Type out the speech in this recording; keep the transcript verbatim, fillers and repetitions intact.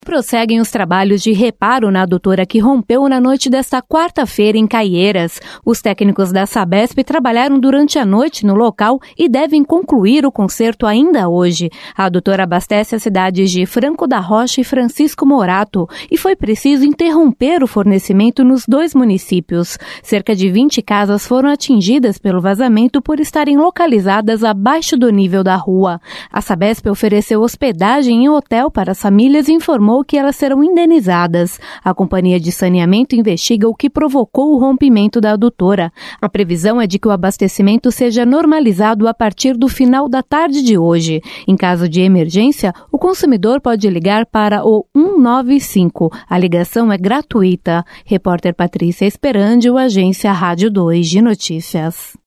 Prosseguem os trabalhos de reparo na adutora que rompeu na noite desta quarta-feira em Caieiras. Os técnicos da Sabesp trabalharam durante a noite no local e devem concluir o conserto ainda hoje. A adutora abastece as cidades de Franco da Rocha e Francisco Morato e foi preciso interromper o fornecimento nos dois municípios. Cerca de vinte casas foram atingidas pelo vazamento por estarem localizadas abaixo do nível da rua. A Sabesp ofereceu hospedagem em hotel para as famílias e informou que elas serão indenizadas. A companhia de saneamento investiga o que provocou o rompimento da adutora. A previsão é de que o abastecimento seja normalizado a partir do final da tarde de hoje. Em caso de emergência, o consumidor pode ligar para o um nove cinco. A ligação é gratuita. Repórter Patrícia Esperandio, Agência Rádio dois de Notícias.